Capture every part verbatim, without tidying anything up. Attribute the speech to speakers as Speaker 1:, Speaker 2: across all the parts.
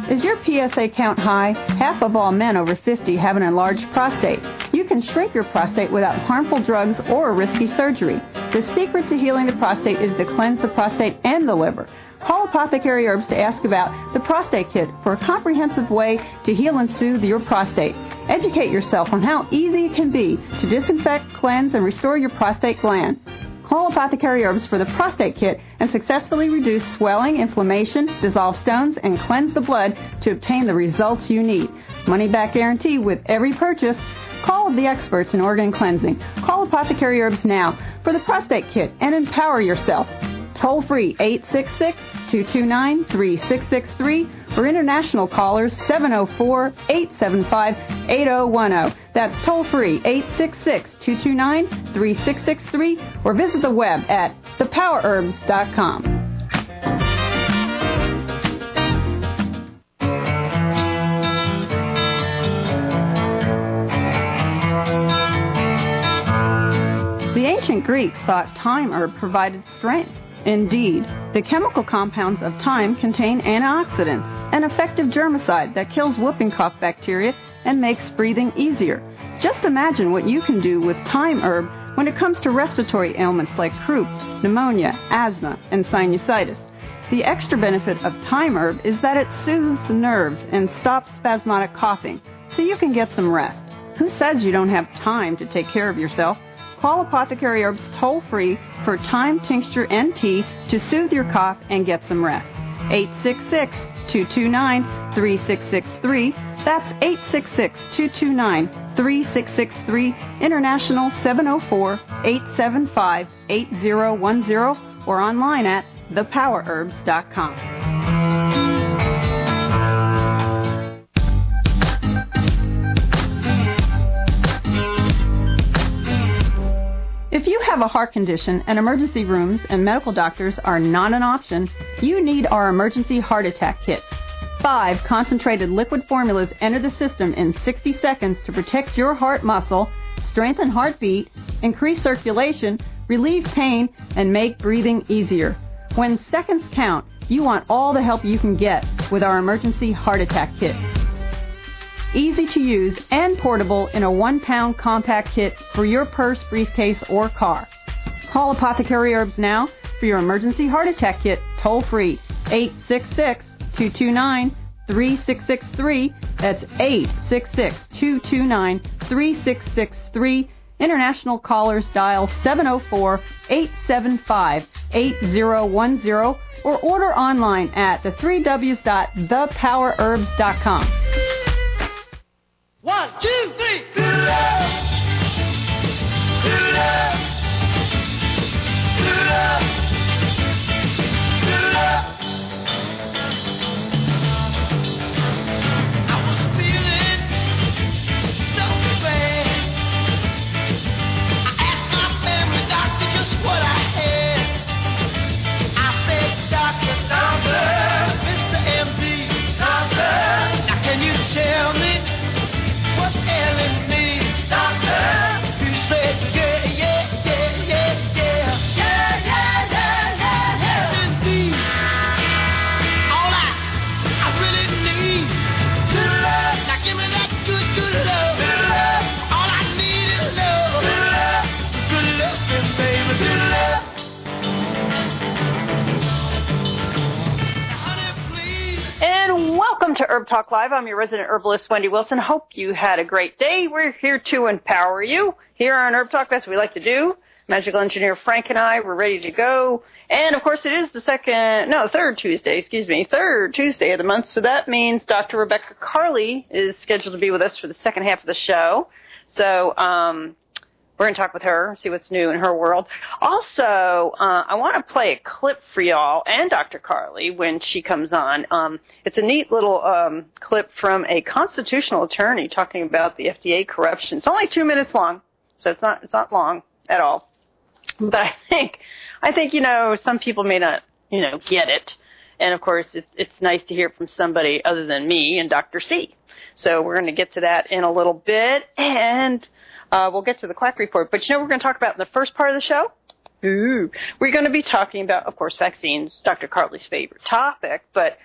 Speaker 1: Is your P S A count high? Half of all men over fifty have an enlarged prostate. You can shrink your prostate without harmful drugs or risky surgery. The secret to healing the prostate is to cleanse the prostate and the liver. Call Apothecary Herbs to ask about the Prostate Kit for a comprehensive way to heal and soothe your prostate. Educate yourself on how easy it can be to disinfect, cleanse, and restore your prostate gland. Call Apothecary Herbs for the Prostate Kit and successfully reduce swelling, inflammation, dissolve stones, and cleanse the blood to obtain the results you need. Money-back guarantee with every purchase. Call the experts in organ cleansing. Call Apothecary Herbs now for the Prostate Kit and empower yourself. Toll free eight six six, two two nine, three six six three or international callers seven oh four, eight seven five, eight oh one oh. That's toll free eight six six, two two nine, three six six three or visit the web at the power herbs dot com. The ancient Greeks thought thyme herb provided strength. Indeed, the chemical compounds of thyme contain antioxidants, an effective germicide that kills whooping cough bacteria and makes breathing easier. Just imagine what you can do with thyme herb when it comes to respiratory ailments like croup, pneumonia, asthma, and sinusitis. The extra benefit of thyme herb is that it soothes the nerves and stops spasmodic coughing, so you can get some rest. Who says you don't have time to take care of yourself? Call Apothecary Herbs toll-free for thyme tincture and tea to soothe your cough and get some rest. eight six six, two two nine, three six six three. That's eight six six, two two nine, three six six three. International seven oh four, eight seven five, eight oh one oh or online at the power herbs dot com. If you have a heart condition and emergency rooms and medical doctors are not an option, you need our Emergency Heart Attack Kit. Five concentrated liquid formulas enter the system in sixty seconds to protect your heart muscle, strengthen heartbeat, increase circulation, relieve pain, and make breathing easier. When seconds count, you want all the help you can get with our Emergency Heart Attack Kit. Easy to use and portable in a one-pound compact kit for your purse, briefcase, or car. Call Apothecary Herbs now for your Emergency Heart Attack Kit toll-free eight six six, two two nine, three six six three. That's eight six six, two two nine, three six six three. International callers dial seven oh four, eight seven five, eight oh one oh or order online at the three W's dot the power herbs dot com.
Speaker 2: One, two, three. Do love. Do love. Do love. Do love. I was feeling so bad. I asked my family doctor just what I had. I said, Doctor, doctor, Mister M D, doctor, now can you tell me what's ailing me, doctor? You said, yeah, yeah, yeah, yeah, yeah. Yeah, yeah, yeah, yeah, yeah. Indeed. All I, I really need, good love. Now give me that good, good love. Good love. All I need is love. Good love. Good loving, baby. Good love. Now, honey, please.
Speaker 1: And welcome to Herb Talk Live. I'm your resident herbalist, Wendy Wilson. Hope you had a great day. We're here to empower you. Here on Herb Talk, that's what we like to do. Magical engineer Frank and I, we're ready to go. And, of course, it is the second, no, third Tuesday, excuse me, third Tuesday of the month. So that means Doctor Rebecca Carley is scheduled to be with us for the second half of the show. So um, we're going to talk with her, see what's new in her world. Also, uh, I want to play a clip for y'all and Doctor Carley when she comes on. Um, it's a neat little um, clip from a constitutional attorney talking about the F D A corruption. It's only two minutes long, so it's not it's not long at all. But I think I think you know some people may not you know get it, and of course it's it's nice to hear from somebody other than me and Doctor C. So we're going to get to that in a little bit, and Uh, we'll get to the quack report. But you know what we're going to talk about in the first part of the show? Ooh. We're going to be talking about, of course, vaccines, Doctor Carley's favorite topic. But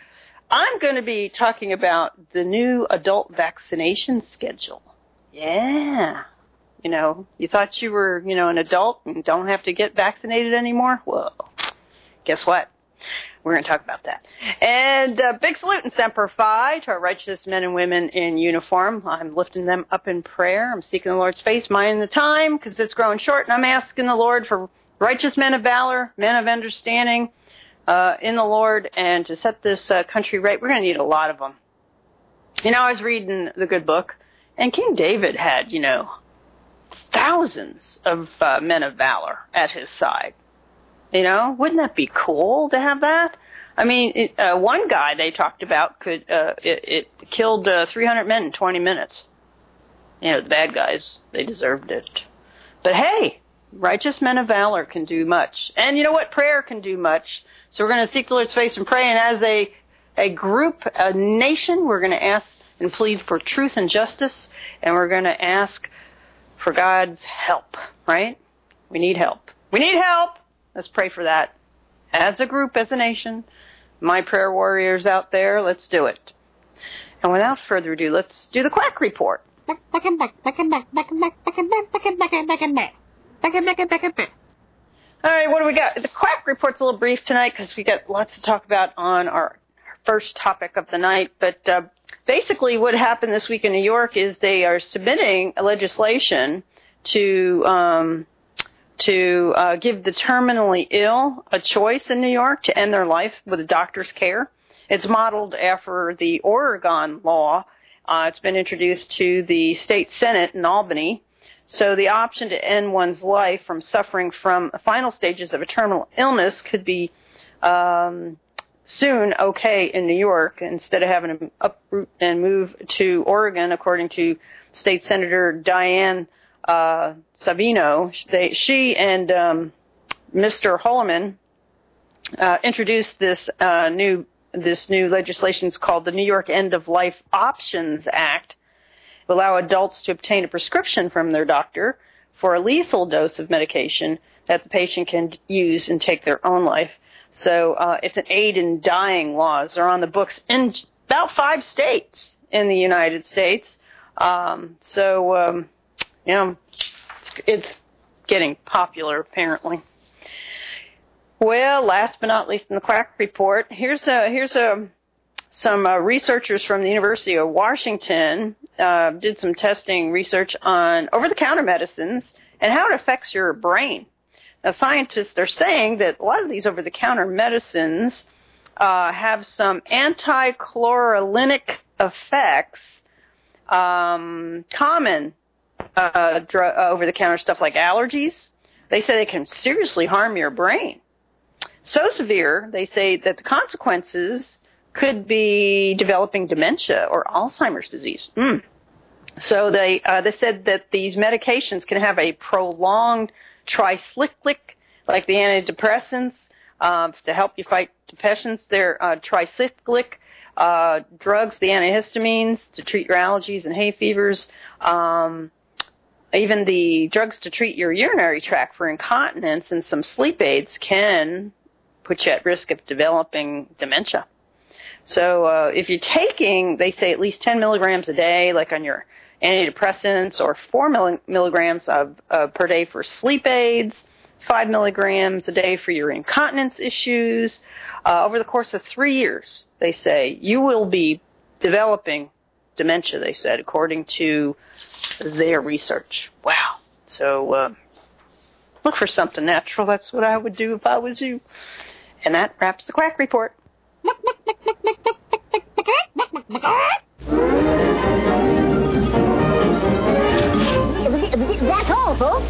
Speaker 1: I'm going to be talking about the new adult vaccination schedule. Yeah. You know, you thought you were, you know, an adult and don't have to get vaccinated anymore? Well, guess what? We're going to talk about that. And uh, big salute and Semper Fi to our righteous men and women in uniform. I'm lifting them up in prayer. I'm seeking the Lord's face, minding the time, because it's growing short, and I'm asking the Lord for righteous men of valor, men of understanding uh, in the Lord, and to set this uh, country right. We're going to need a lot of them. You know, I was reading the good book, and King David had, you know, thousands of uh, men of valor at his side. You know, wouldn't that be cool to have that? I mean, it, uh, one guy they talked about could, uh, it, it killed uh, three hundred men in twenty minutes. You know, the bad guys, they deserved it. But hey, righteous men of valor can do much. And you know what? Prayer can do much. So we're going to seek the Lord's face and pray. And as a, a group, a nation, we're going to ask and plead for truth and justice. And we're going to ask for God's help, right? We need help. We need help. Let's pray for that. As a group, as a nation, my prayer warriors out there, let's do it. And without further ado, let's do the Quack Report. All right, what do we got? The Quack Report's a little brief tonight because we got lots to talk about on our first topic of the night. But uh, basically what happened this week in New York is they are submitting a legislation to... Um, to uh, give the terminally ill a choice in New York to end their life with a doctor's care. It's modeled after the Oregon law. Uh, it's been introduced to the state Senate in Albany. So the option to end one's life from suffering from the final stages of a terminal illness could be um, soon okay in New York instead of having to uproot and move to Oregon, according to State Senator Diane Uh, Savino. They, she and um, Mister Holloman uh, introduced this uh, new this new legislation. It's called the New York End of Life Options Act. It will allow adults to obtain a prescription from their doctor for a lethal dose of medication that the patient can use and take their own life. So uh, it's an aid in dying laws. They're on the books in about five states in the United States. Um, so. Um, You know, it's, it's getting popular, apparently. Well, last but not least in the Quack Report, here's a, here's a, some uh, researchers from the University of Washington uh, did some testing research on over-the-counter medicines and how it affects your brain. Now, scientists are saying that a lot of these over-the-counter medicines uh, have some anti-chlorolinic effects um, common Uh, dr- uh, over-the-counter stuff like allergies. They say they can seriously harm your brain. So severe, they say that the consequences could be developing dementia or Alzheimer's disease. Mm. So they uh, they said that these medications can have a prolonged tricyclic, like the antidepressants, uh, to help you fight depressions. They're uh, tricyclic uh, drugs, the antihistamines, to treat your allergies and hay fevers. Um, Even the drugs to treat your urinary tract for incontinence and some sleep aids can put you at risk of developing dementia. So uh, if you're taking, they say, at least ten milligrams a day, like on your antidepressants, or four milligrams of, uh, per day for sleep aids, five milligrams a day for your incontinence issues, uh, over the course of three years, they say, you will be developing dementia, they said, according to their research. Wow. So uh, look for something natural. That's what I would do if I was you. And that wraps the Quack Report.
Speaker 3: That's all, folks.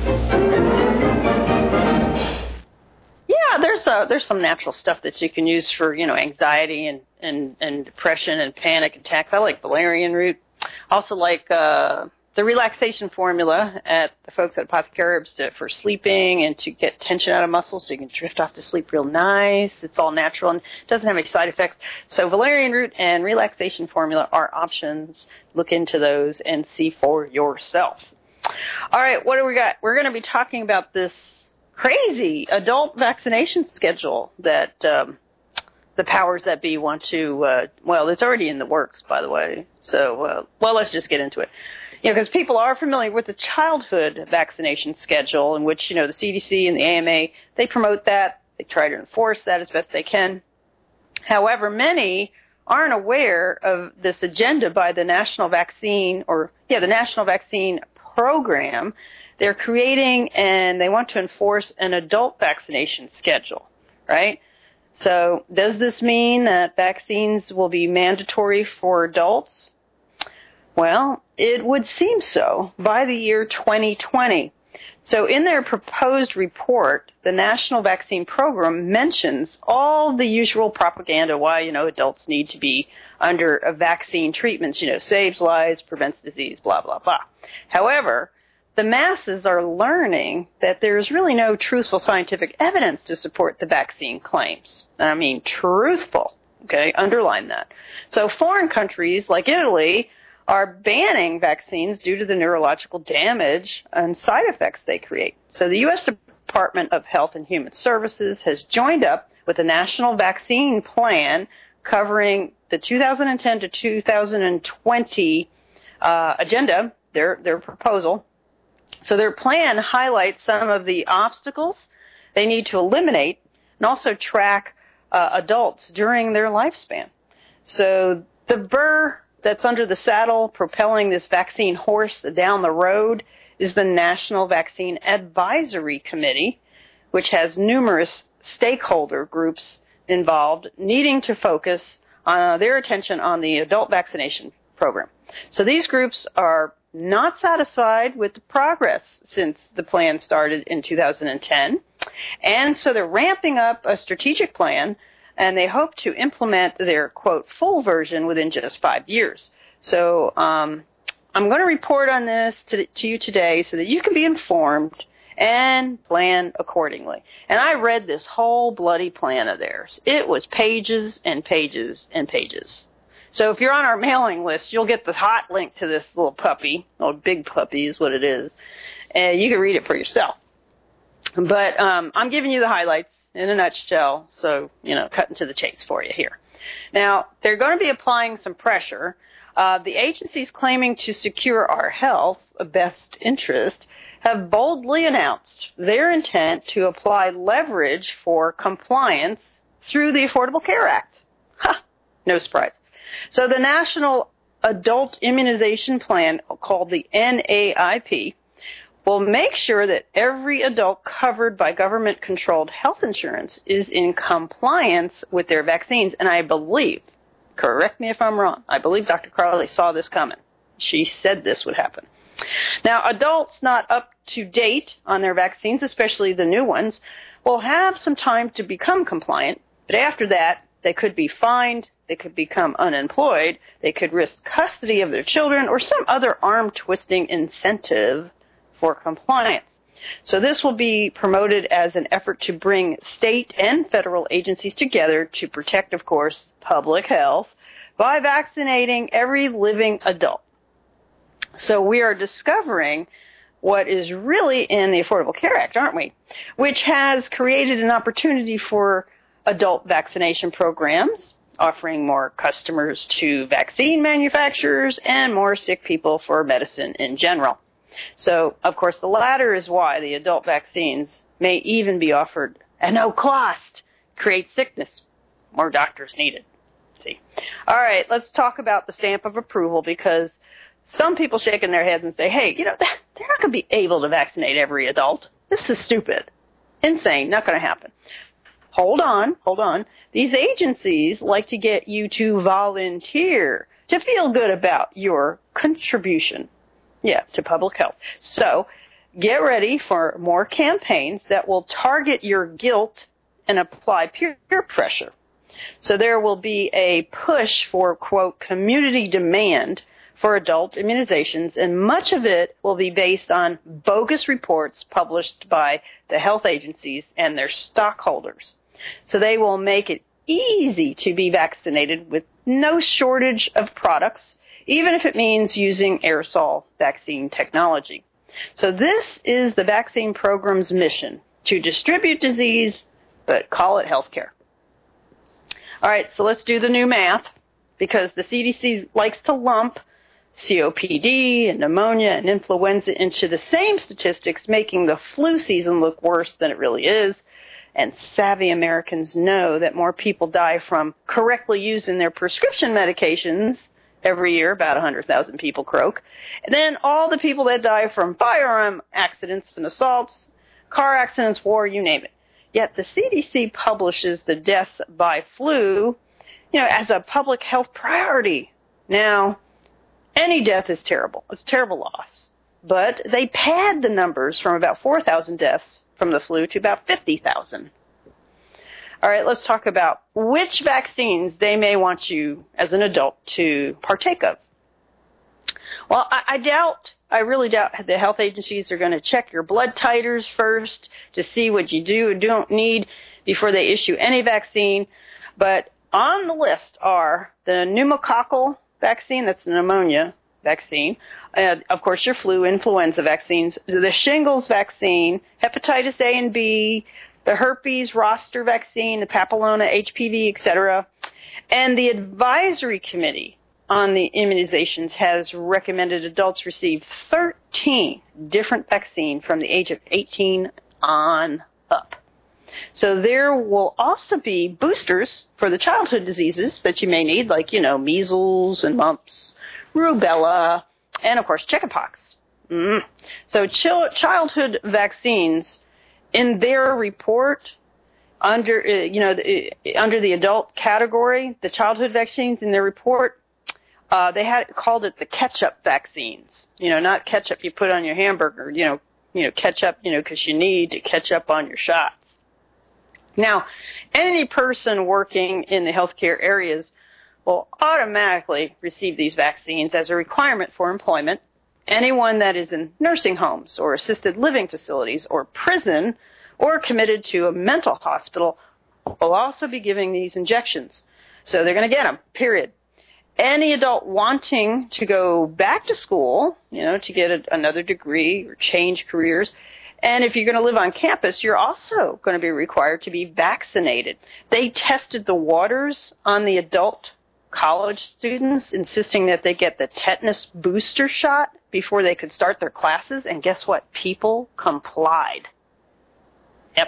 Speaker 1: Yeah, there's uh, there's some natural stuff that you can use for, you know, anxiety and, and, and depression and panic attacks. I like valerian root. Also like uh, the relaxation formula at the folks at Apothecaries to, for sleeping and to get tension out of muscles so you can drift off to sleep real nice. It's all natural and doesn't have any side effects. So valerian root and relaxation formula are options. Look into those and see for yourself. All right, what do we got? We're going to be talking about this crazy adult vaccination schedule that um,
Speaker 3: the powers that be want to, uh, well, it's already in the works, by the way. So, uh, well, let's just get into it. You know, because people are familiar with the childhood vaccination schedule in which, you know, the C D C and the A M A, they promote that. They try to enforce that as best they can. However, many aren't aware of this agenda by the National Vaccine or, yeah, the National Vaccine Program. They're creating and they want to enforce an adult vaccination schedule, right? So does this mean that vaccines will be mandatory for adults? Well, it would seem so by the year twenty twenty. So in their proposed report, the National Vaccine Program mentions all the usual propaganda why, you know, adults need to be under a vaccine treatments, you know, saves lives, prevents disease, blah, blah, blah. However, the masses are learning that there's really no truthful scientific evidence to support the vaccine claims. I mean, truthful, okay? Underline that. So foreign countries like Italy are banning vaccines due to the neurological damage and side effects they create. So the U S Department of Health and Human Services has joined up with a national vaccine plan covering the two thousand ten to two thousand twenty uh, agenda, their their proposal. So their plan highlights some of the obstacles they need to eliminate and also track uh, adults during their lifespan. So the burr that's under the saddle propelling this vaccine horse down the road is the National Vaccine Advisory Committee, which has numerous stakeholder groups involved needing to focus uh, their attention on the adult vaccination program. So these groups are not satisfied with the progress since the plan started in two thousand ten. And so they're ramping up a strategic plan, and they hope to implement their, quote, full version within just five years. So um, I'm going to report on this to, to you today so that you can be informed and plan accordingly. And I read this whole bloody plan of theirs. It was pages and pages and pages. So if you're on our mailing list, you'll get the hot link to this little puppy, or big puppy is what it is, and you can read it for yourself. But um, I'm giving you the highlights in a nutshell, so, you know, cutting to the chase for you here. Now, they're going to be applying some pressure. Uh, the agencies claiming to secure our health, a best interest, have boldly announced their intent to apply leverage for compliance through the Affordable Care Act. Ha! No surprise. So the National Adult Immunization Plan, called the N A I P, will make sure that every adult covered by government-controlled health insurance is in compliance with their vaccines. And I believe, correct me if I'm wrong, I believe Doctor Crowley saw this coming. She said this would happen. Now, adults not up to date on their vaccines, especially the new ones, will have some time to become compliant, but after that, they could be fined, they could become unemployed, they could risk custody of their children, or some other arm-twisting incentive for compliance. So this will be promoted as an effort to bring state and federal agencies together to protect, of course, public health by vaccinating every living adult. So we are discovering what is really in the Affordable Care Act, aren't we? Which has created an opportunity for adult vaccination programs, offering more customers to vaccine manufacturers and more sick people for medicine in general. So, of course, the latter is why the adult vaccines may even be offered at no cost. Create sickness. More doctors needed. See. All right, let's talk about the stamp of approval, because some people shaking their heads and say, hey, you know, they're not going to be able to vaccinate every adult. This is stupid. Insane. Not going to happen. Hold on, hold on. These agencies like to get you to volunteer, to feel good about your contribution. Yeah, to public health. So get ready for more campaigns that will target your guilt and apply peer pressure. So there will be a push for, quote, community demand for adult immunizations, and much of it will be based on bogus reports published by the health agencies and their stockholders. So they will make it easy to be vaccinated with no shortage of products, even if it means using aerosol vaccine technology. So this is the vaccine program's mission, to distribute disease, but call it healthcare. All right, so let's do the new math, because the C D C likes to lump C O P D and pneumonia and influenza into the same statistics, making the flu season look worse than it really is. And savvy Americans know that more people die from correctly using their prescription medications every year, about one hundred thousand people croak, and then all the people that die from firearm accidents and assaults, car accidents, war, you name it. Yet the C D C publishes the deaths by flu, you know, as a public health priority. Now, any death is terrible. It's a terrible loss. But they pad the numbers from about four thousand deaths from the flu to about fifty thousand. All right, let's talk about which vaccines they may want you as an adult to partake of. Well, I, I doubt, I really doubt the health agencies are going to check your blood titers first to see what you do or don't need before they issue any vaccine. But on the list are the pneumococcal vaccine, that's the pneumonia vaccine, uh, of course your flu, influenza vaccines, the shingles vaccine, hepatitis A and B, the herpes roster vaccine, the papilloma, H P V, et cetera. And the advisory committee on the immunizations has recommended adults receive thirteen different vaccines from the age of eighteen on up. So there will also be boosters for the childhood diseases that you may need, like, you know, measles and mumps, rubella, and, of course, chickenpox. Mm. So ch- childhood vaccines, in their report, under, uh, you know, the, uh, under the adult category, the childhood vaccines in their report, uh, they had called it the ketchup vaccines. You know, not ketchup you put on your hamburger, you know, you know, ketchup, you know, because you need to catch up on your shots. Now, any person working in the healthcare areas will automatically receive these vaccines as a requirement for employment. Anyone that is in nursing homes or assisted living facilities or prison or committed to a mental hospital will also be giving these injections. So they're going to get them, period. Any adult wanting to go back to school, you know, to get a, another degree or change careers, and if you're going to live on campus, you're also going to be required to be vaccinated. They tested the waters on the adult college students, insisting that they get the tetanus booster shot before they could start their classes, and guess what? People complied. Yep.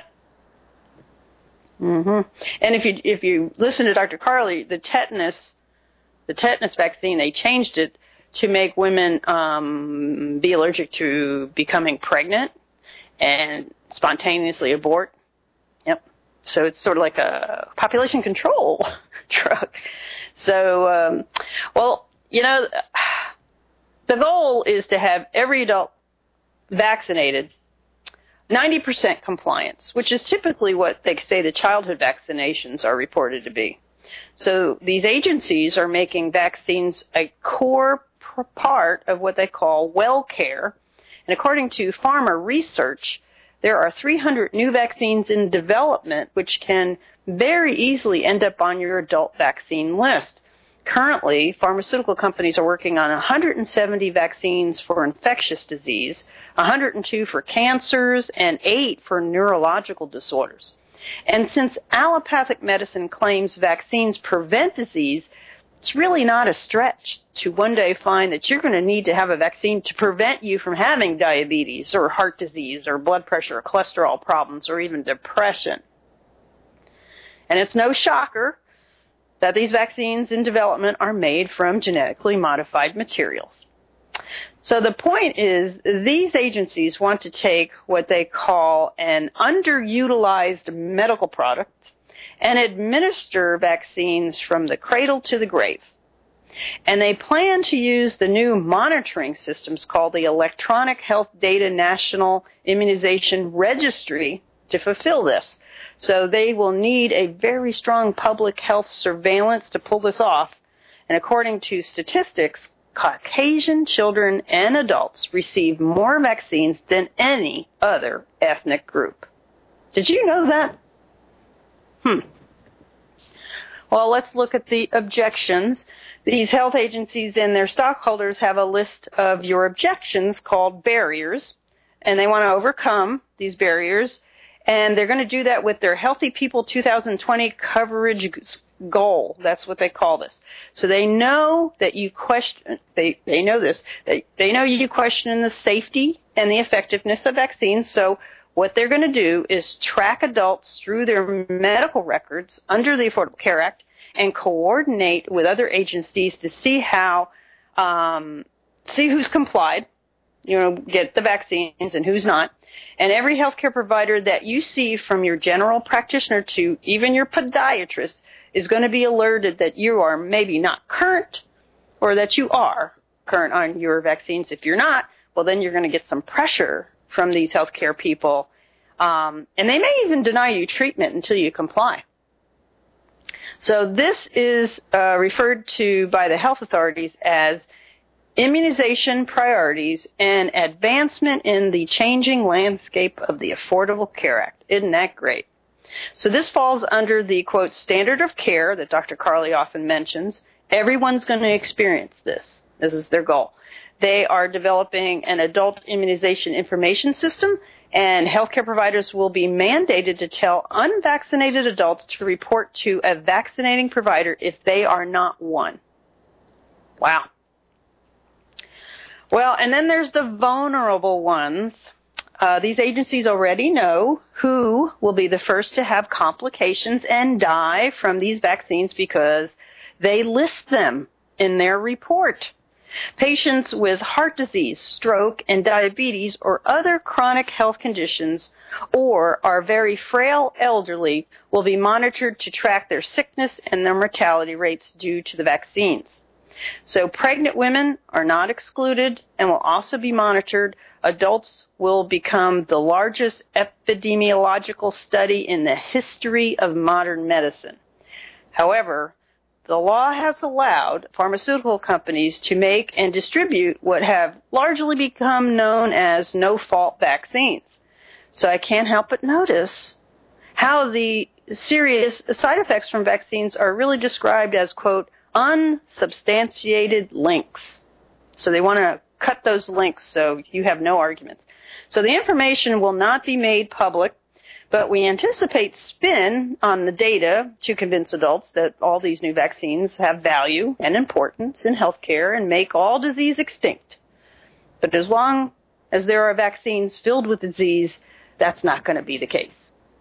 Speaker 3: Mm-hmm. And if you if you listen to Doctor Carley, the tetanus the tetanus vaccine, they changed it to make women um, be allergic to becoming pregnant and spontaneously abort. Yep. So it's sort of like a population control drug. So, um, well, you know, the goal is to have every adult vaccinated, ninety percent compliance, which is typically what they say the childhood vaccinations are reported to be. So these agencies are making vaccines a core part of what they call well care. And according to pharma research, there are three hundred new vaccines in development which can very easily end up on your adult vaccine list. Currently, pharmaceutical companies are working on one hundred seventy vaccines for infectious disease, one hundred two for cancers, and eight for neurological disorders. And since allopathic medicine claims vaccines prevent disease, it's really not a stretch to one day find that you're going to need to have a vaccine to prevent you from having diabetes or heart disease or blood pressure or cholesterol problems or even depression. And it's no shocker that these vaccines in development are made from genetically modified materials. So the point is, these agencies want to take what they call an underutilized medical product and administer vaccines from the cradle to the grave. And they plan to use the new monitoring systems called the Electronic Health Data National Immunization Registry to fulfill this. So they will need a very strong public health surveillance to pull this off. And according to statistics, Caucasian children and adults receive more vaccines than any other ethnic group. Did you know that? Hmm. Well, let's look at the objections. These health agencies and their stockholders have a list of your objections called barriers, and they want to overcome these barriers. And they're going to do that with their Healthy People twenty twenty coverage goal. That's what they call this. So they know that you question, they, they know this, they, they know you question the safety and the effectiveness of vaccines. So what they're going to do is track adults through their medical records under the Affordable Care Act and coordinate with other agencies to see how, um, see who's complied, you know, get the vaccines and who's not. And every healthcare provider that you see, from your general practitioner to even your podiatrist, is going to be alerted that you are maybe not current, or that you are current on your vaccines. If you're not, well, then you're going to get some pressure from these healthcare people. Um, and they may even deny you treatment until you comply. So this is uh, referred to by the health authorities as immunization priorities and advancement in the changing landscape of the Affordable Care Act. Isn't that great? So this falls under the, quote, standard of care that Doctor Carley often mentions. Everyone's going to experience this. This is their goal. They are developing an adult immunization information system, and healthcare providers will be mandated to tell unvaccinated adults to report to a vaccinating provider if they are not one. Wow. Well, and then there's the vulnerable ones. Uh, these agencies already know who will be the first to have complications and die from these vaccines because they list them in their report. Patients with heart disease, stroke, and diabetes or other chronic health conditions, or are very frail elderly, will be monitored to track their sickness and their mortality rates due to the vaccines. So pregnant women are not excluded and will also be monitored. Adults will become the largest epidemiological study in the history of modern medicine. However, the law has allowed pharmaceutical companies to make and distribute what have largely become known as no-fault vaccines. So I can't help but notice how the serious side effects from vaccines are really described as, quote, unsubstantiated links. So they want to cut those links so you have no arguments. So the information will not be made public, but we anticipate spin on the data to convince adults that all these new vaccines have value and importance in healthcare and make all disease extinct. But as long as there are vaccines filled with disease, that's not going to be the case.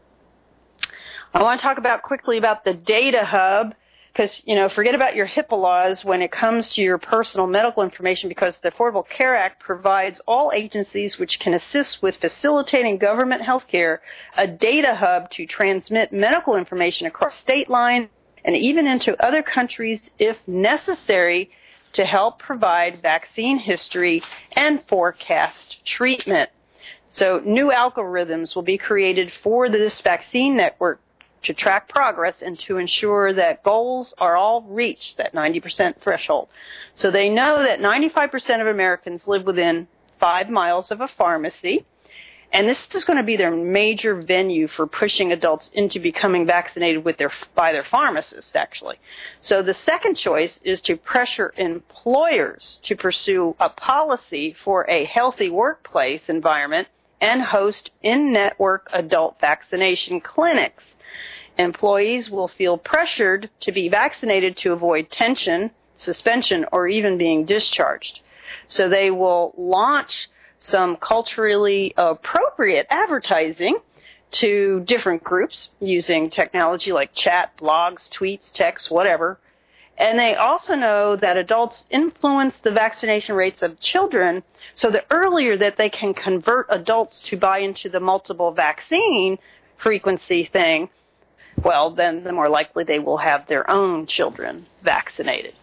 Speaker 3: I want to talk about quickly about the Data Hub. Because, you know, forget about your HIPAA laws when it comes to your personal medical information, because the Affordable Care Act provides all agencies which can assist with facilitating government health care a data hub to transmit medical information across state lines and even into other countries if necessary to help provide vaccine history and forecast treatment. So new algorithms will be created for this vaccine network to track progress and to ensure that goals are all reached, that ninety percent threshold. So they know that ninety-five percent of Americans live within five miles of a pharmacy, and this is going to be their major venue for pushing adults into becoming vaccinated with their, by their pharmacist, actually. So the second choice is to pressure employers to pursue a policy for a healthy workplace environment and host in-network adult vaccination clinics. Employees will feel pressured to be vaccinated to avoid tension, suspension, or even being discharged. So they will launch some culturally appropriate advertising to different groups using technology like chat, blogs, tweets, texts, whatever. And they also know that adults influence the vaccination rates of children, so the earlier that they can convert adults to buy into the multiple vaccine frequency thing, well, then the more likely they will have their own children vaccinated.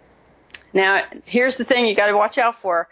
Speaker 3: Now, here's the thing you got to watch out for.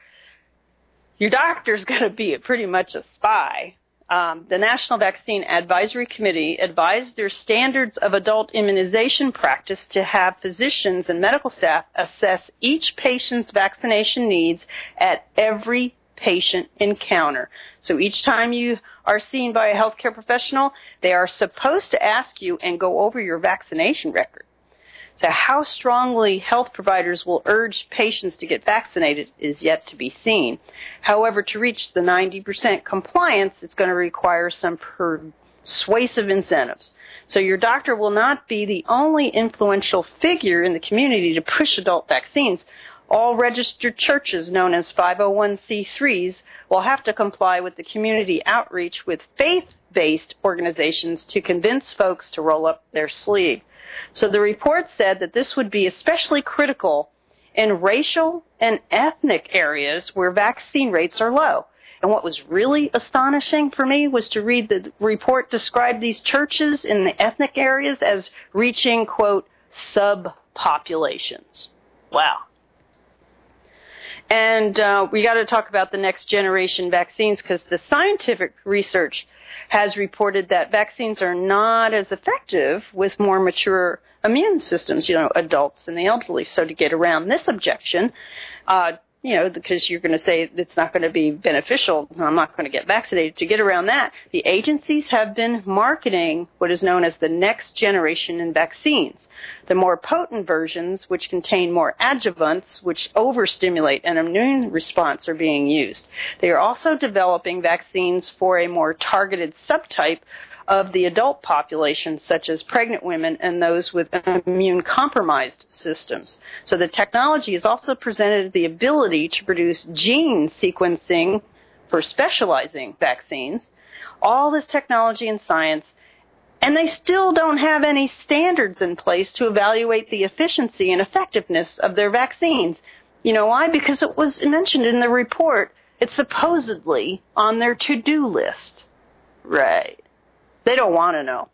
Speaker 3: Your doctor's going to be pretty much a spy. Um, the National Vaccine Advisory Committee advised their standards of adult immunization practice to have physicians and medical staff assess each patient's vaccination needs at every patient encounter. So each time you are seen by a healthcare professional, they are supposed to ask you and go over your vaccination record. So how strongly health providers will urge patients to get vaccinated is yet to be seen. However, to reach the ninety percent compliance, it's going to require some per, persuasive incentives. So your doctor will not be the only influential figure in the community to push adult vaccines. All registered churches, known as five oh one c threes, will have to comply with the community outreach with faith-based organizations to convince folks to roll up their sleeve. So the report said that this would be especially critical in racial and ethnic areas where vaccine rates are low. And what was really astonishing for me was to read the report describe these churches in the ethnic areas as reaching, quote, subpopulations. Wow. And uh, we got to talk about the next generation vaccines, because the scientific research has reported that vaccines are not as effective with more mature immune systems, you know, adults and the elderly. So to get around this objection, uh, you know, because you're going to say it's not going to be beneficial, I'm not going to get vaccinated. To get around that, the agencies have been marketing what is known as the next generation in vaccines. The more potent versions, which contain more adjuvants, which overstimulate an immune response, are being used. They are also developing vaccines for a more targeted subtype of the adult population, such as pregnant women and those with immune-compromised systems. So the technology has also presented the ability to produce gene sequencing for specializing vaccines. All this technology and science, and they still don't have any standards in place to evaluate the efficiency and effectiveness of their vaccines. You know why? Because it was mentioned in the report. It's supposedly on their to-do list. Right. They don't want to know.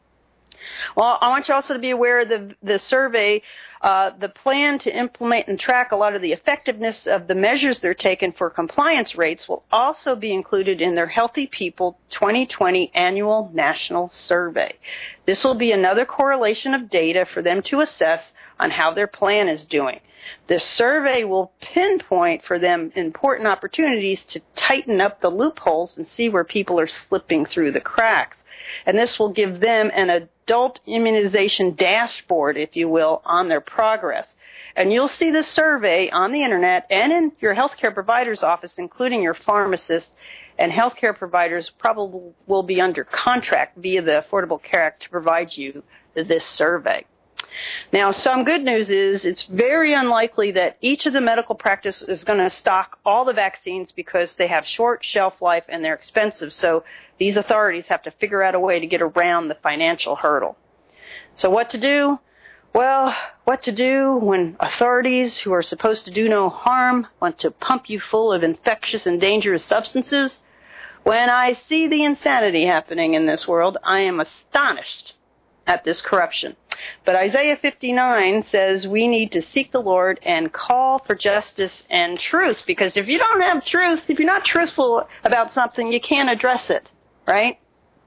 Speaker 3: Well, I want you also to be aware of the, the survey, uh, the plan to implement and track a lot of the effectiveness of the measures they're taking for compliance rates will also be included in their Healthy People twenty twenty annual national survey. This will be another correlation of data for them to assess on how their plan is doing. The survey will pinpoint for them important opportunities to tighten up the loopholes and see where people are slipping through the cracks. And this will give them an adult immunization dashboard, if you will, on their progress. And you'll see this survey on the Internet and in your healthcare provider's office, including your pharmacist. And healthcare providers probably will be under contract via the Affordable Care Act to provide you this survey. Now, some good news is it's very unlikely that each of the medical practice is going to stock all the vaccines because they have short shelf life and they're expensive. So these authorities have to figure out a way to get around the financial hurdle. So what to do? Well, what to do when authorities who are supposed to do no harm want to pump you full of infectious and dangerous substances? When I see the insanity happening in this world, I am astonished at this corruption. But Isaiah fifty-nine says we need to seek the Lord and call for justice and truth, because if you don't have truth, if you're not truthful about something, you can't address it, right?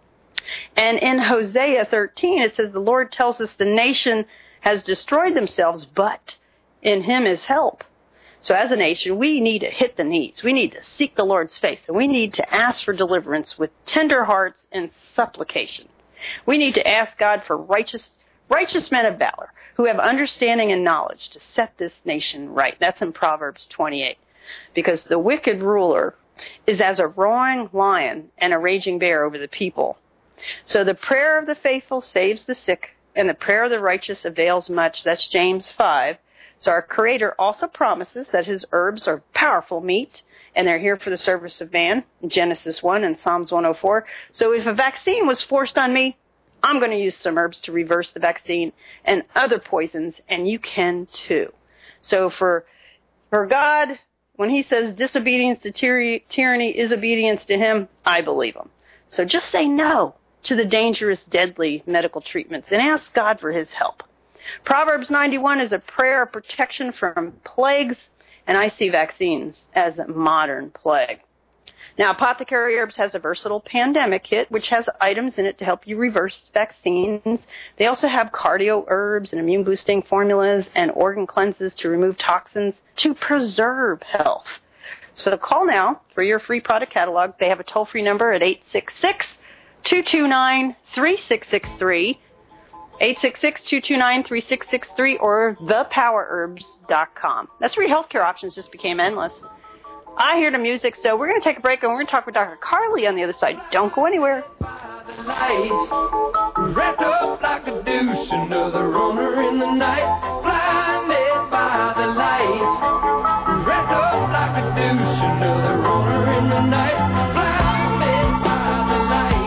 Speaker 3: And in Hosea thirteen, it says the Lord tells us the nation has destroyed themselves, but in him is help. So as a nation, we need to hit the knees. We need to seek the Lord's face, and we need to ask for deliverance with tender hearts and supplication. We need to ask God for righteous righteous men of valor who have understanding and knowledge to set this nation right. That's in Proverbs twenty-eight. Because the wicked ruler is as a roaring lion and a raging bear over the people. So the prayer of the faithful saves the sick, and the prayer of the righteous avails much. That's James five. So our Creator also promises that his herbs are powerful meat, and they're here for the service of man, Genesis one and Psalms one oh four. So if a vaccine was forced on me, I'm going to use some herbs to reverse the vaccine and other poisons, and you can too. So for for God, when he says disobedience to tyr- tyranny is obedience to him, I believe him. So just say no to the dangerous, deadly medical treatments and ask God for his help. Proverbs ninety-one is a prayer of protection from plagues, and I see vaccines as a modern plague. Now, Apothecary Herbs has a versatile pandemic kit, which has items in it to help you reverse vaccines. They also have cardio herbs and immune-boosting formulas and organ cleanses to remove toxins to preserve health. So call now for your free product catalog. They have a toll-free number at eight six six, two two nine, three six six three, eight six six, two two nine, three six six three, or the power herbs dot com. That's where your healthcare options just became endless. I hear the music, so we're going to take a break and we're going to talk with Doctor Carly on the other side. Don't go anywhere.
Speaker 2: The lights, wrapped up like a deuce, another runner in the night, blinded by the lights, wrapped up like a deuce, another runner in the night, blinded by the lights.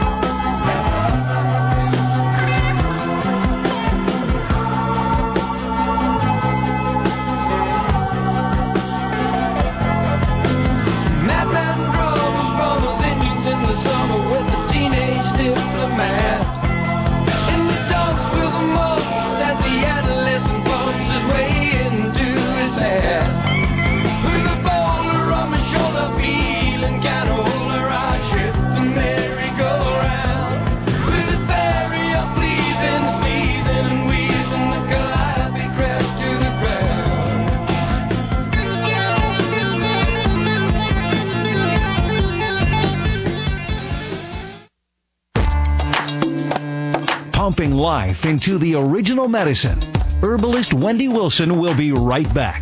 Speaker 2: Madman drums, brothers, Indians in the summer with the teenage diplomats. In the dumps with the mud that the adolescent bumps his way into his hat. With a boulder on my shoulder, feeling kind of older, I trip the merry-go-round. With his barrier pleasing, sneezing and wheezing, the calliope crashed to the ground.
Speaker 4: Pumping life into the original medicine. Herbalist Wendy Wilson will be right back.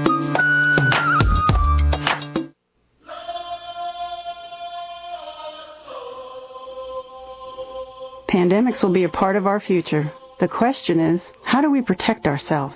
Speaker 1: Pandemics will be a part of our future. The question is, how do we protect ourselves?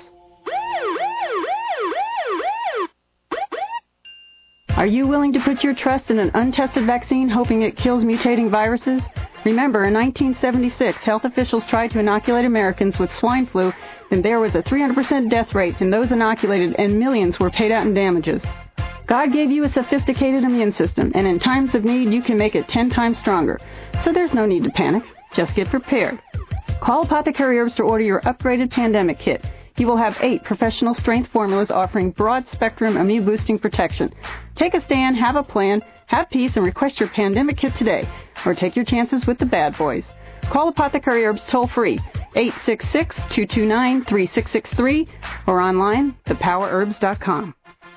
Speaker 1: Are you willing to put your trust in an untested vaccine hoping it kills mutating viruses? Remember, in nineteen seventy-six, health officials tried to inoculate Americans with swine flu, and there was a three hundred percent death rate in those inoculated, and millions were paid out in damages. God gave you a sophisticated immune system, and in times of need, you can make it ten times stronger. So there's no need to panic. Just get prepared. Call Apothecary Herbs to order your upgraded pandemic kit. You will have eight professional strength formulas offering broad-spectrum immune-boosting protection. Take a stand, have a plan, have peace, and request your pandemic kit today. Or take your chances with the bad boys. Call Apothecary Herbs toll-free, eight six six, two two nine, three six six three, or online, the power herbs dot com.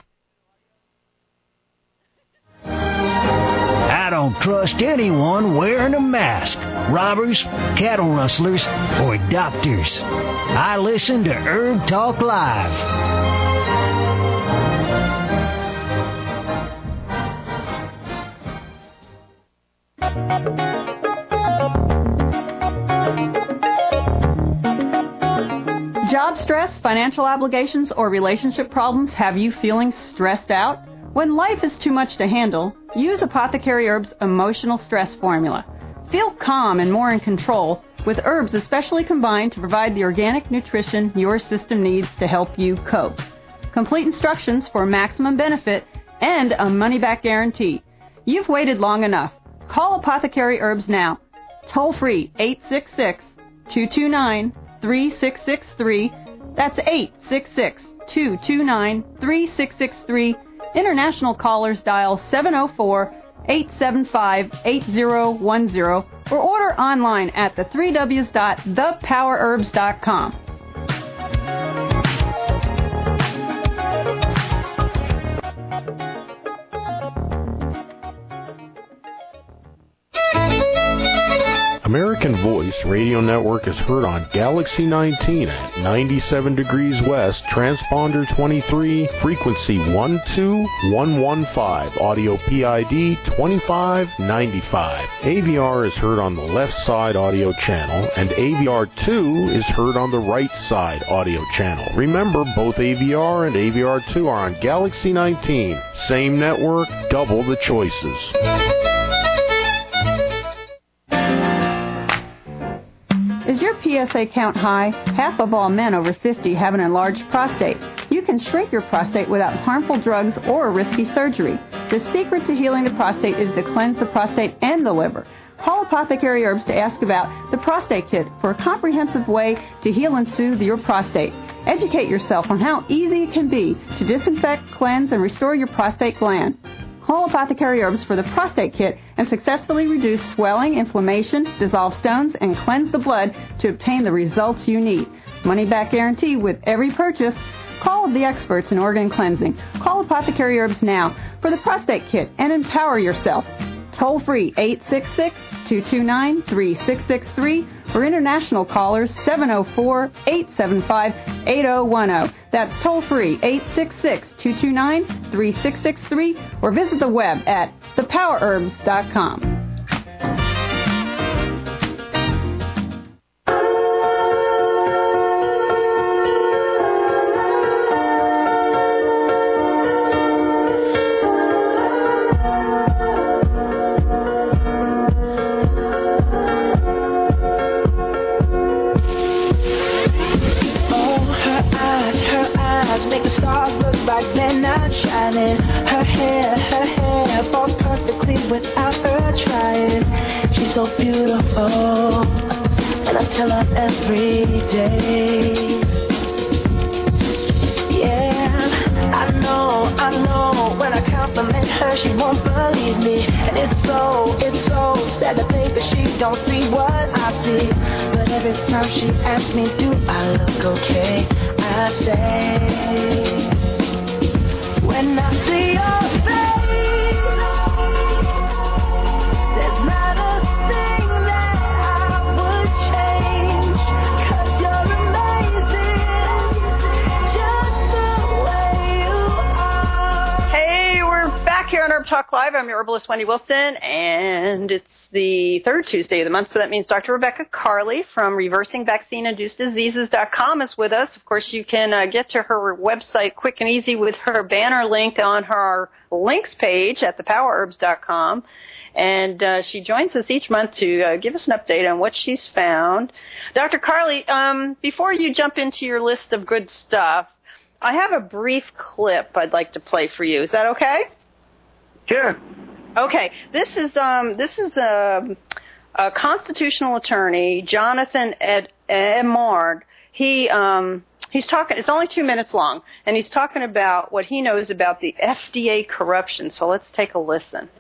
Speaker 4: I don't trust anyone wearing a mask. Robbers, cattle rustlers, or doctors. I listen to Herb Talk Live.
Speaker 1: Job stress, financial obligations, or relationship problems have you feeling stressed out? When life is too much to handle, use Apothecary Herbs Emotional Stress Formula. Feel calm and more in control with herbs especially combined to provide the organic nutrition your system needs to help you cope. Complete instructions for maximum benefit and a money-back guarantee. You've waited long enough. Call Apothecary Herbs now. Toll free, eight six six, two two nine, three six six three. That's eight six six, two two nine, three six six three. International callers dial seven oh four, eight seven five, eight oh one oh or order online at the three w's dot the power herbs dot com.
Speaker 5: American Voice Radio Network is heard on Galaxy nineteen at ninety-seven degrees west, transponder twenty-three, frequency one two one one five, audio P I D twenty-five ninety-five. A V R is heard on the left side audio channel, and A V R two is heard on the right side audio channel. Remember, both A V R and A V R two are on Galaxy nineteen. Same network, double the choices.
Speaker 1: Is your P S A count high? Half of all men over fifty have an enlarged prostate. You can shrink your prostate without harmful drugs or risky surgery. The secret to healing the prostate is to cleanse the prostate and the liver. Call Apothecary Herbs to ask about the Prostate Kit for a comprehensive way to heal and soothe your prostate. Educate yourself on how easy it can be to disinfect, cleanse, and restore your prostate gland. Call Apothecary Herbs for the Prostate Kit and successfully reduce swelling, inflammation, dissolve stones, and cleanse the blood to obtain the results you need. Money-back guarantee with every purchase. Call the experts in organ cleansing. Call Apothecary Herbs now for the Prostate Kit and empower yourself. Toll free, eight six six, two two nine, three six six three For international callers, seven oh four, eight seven five, eight oh one oh. That's toll-free, eight six six, two two nine, three six six three, or visit the web at the power herbs dot com.
Speaker 6: Her hair, her hair falls perfectly without her trying. She's so beautiful, and I tell her every day. Yeah, I know, I know, when I compliment her, she won't believe me. And it's so, it's so sad to think that she don't see what I see. But every time she asks me, do I look okay, I say, when I see your face, there's not a thing that I would change, 'cause you're amazing, just the way you are.
Speaker 3: Hey, we're back here on Herb Talk Live. I'm your herbalist, Wendy Wilson, and it's the third Tuesday of the month, so that means Doctor Rebecca Carley from reversing vaccine induced diseases dot com is with us. Of course, you can uh, get to her website quick and easy with her banner link on her links page at the power herbs dot com. And uh, she joins us each month to uh, give us an update on what she's found. Doctor Carley, um, before you jump into your list of good stuff, I have a brief clip I'd like to play for you. Is that okay?
Speaker 7: Sure.
Speaker 3: Okay, this is um this is a, a constitutional attorney, Jonathan Ed, Emard. He um he's talking. It's only two minutes long, and he's talking about what he knows about the F D A corruption. So let's take a listen.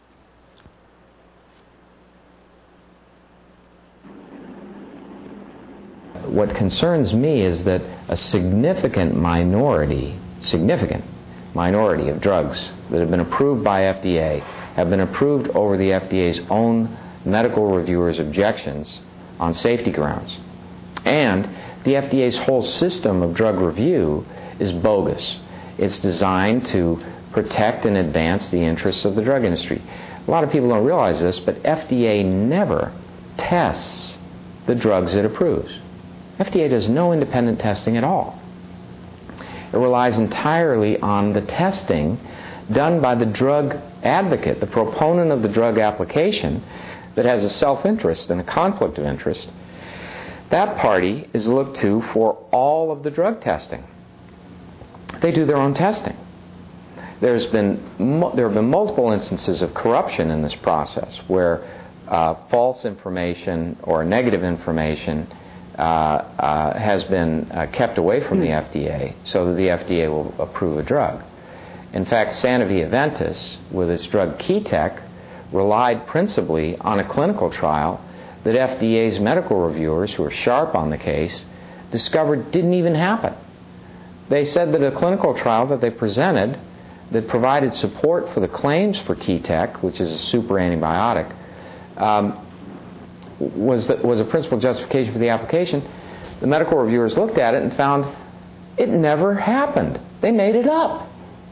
Speaker 8: What concerns me is that a significant minority, significant minority of drugs that have been approved by F D A have been approved over the F D A's own medical reviewers' objections on safety grounds. And the F D A's whole system of drug review is bogus. It's designed to protect and advance the interests of the drug industry. A lot of people don't realize this, but F D A never tests the drugs it approves. F D A does no independent testing at all. It relies entirely on the testing done by the drug advocate, the proponent of the drug application that has a self-interest and a conflict of interest. That party is looked to for all of the drug testing. They do their own testing. There's been there have been multiple instances of corruption in this process where uh, false information or negative information uh, uh, has been uh, kept away from the F D A so that the F D A will approve a drug. In fact, Sanofi Aventis, with its drug Keytec, relied principally on a clinical trial that F D A's medical reviewers, who are sharp on the case, discovered didn't even happen. They said that a clinical trial that they presented that provided support for the claims for Keytec, which is a super antibiotic, um, was, the, was a principal justification for the application. The medical reviewers looked at it and found it never happened. They made it up.